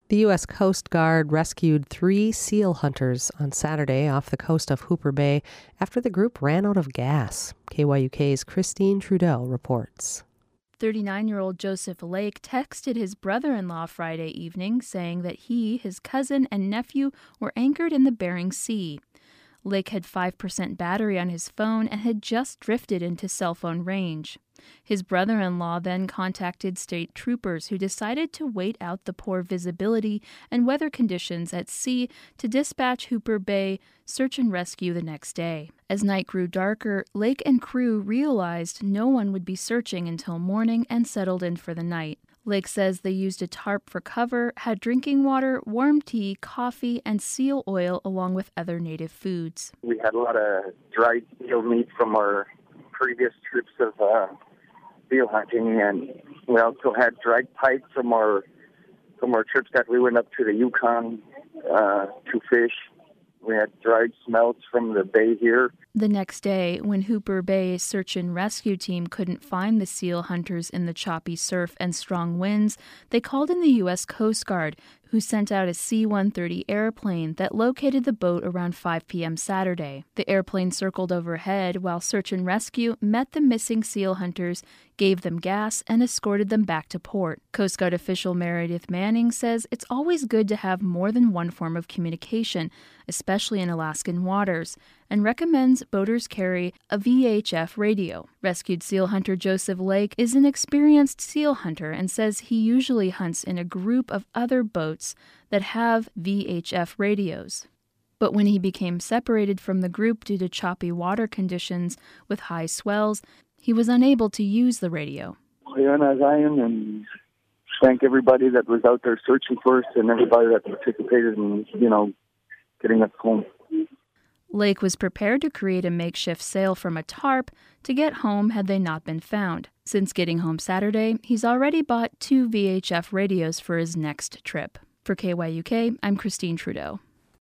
The U.S. Coast Guard rescued 3 seal hunters on Saturday off the coast of Hooper Bay after the group ran out of gas. KYUK's Christine Trudeau reports. 39-year-old Joseph Lake texted his brother-in-law Friday evening saying that he, his cousin, and nephew were anchored in the Bering Sea. Lake had 5% battery on his phone and had just drifted into cell phone range. His brother-in-law then contacted state troopers who decided to wait out the poor visibility and weather conditions at sea to dispatch Hooper Bay search and rescue the next day. As night grew darker, Lake and crew realized no one would be searching until morning and settled in for the night. Lake says they used a tarp for cover, had drinking water, warm tea, coffee, and seal oil along with other native foods. We had a lot of dried seal meat from our previous trips of seal hunting, and we also had dried pike from our trips that we went up to the Yukon to fish. We had dried smelts from the bay here. The next day, when Hooper Bay's search and rescue team couldn't find the seal hunters in the choppy surf and strong winds, they called in the U.S. Coast Guard, who sent out a C-130 airplane that located the boat around 5 p.m. Saturday. The airplane circled overhead while search and rescue met the missing seal hunters, gave them gas, and escorted them back to port. Coast Guard official Meredith Manning says it's always good to have more than one form of communication, especially in Alaskan waters, and recommends boaters carry a VHF radio. Rescued seal hunter Joseph Lake is an experienced seal hunter and says he usually hunts in a group of other boats that have VHF radios. But when he became separated from the group due to choppy water conditions with high swells, he was unable to use the radio. And thank everybody that was out there searching for us and everybody that participated in, getting us home. Lake was prepared to create a makeshift sail from a tarp to get home had they not been found. Since getting home Saturday, he's already bought 2 VHF radios for his next trip. For KYUK, I'm Christine Trudeau.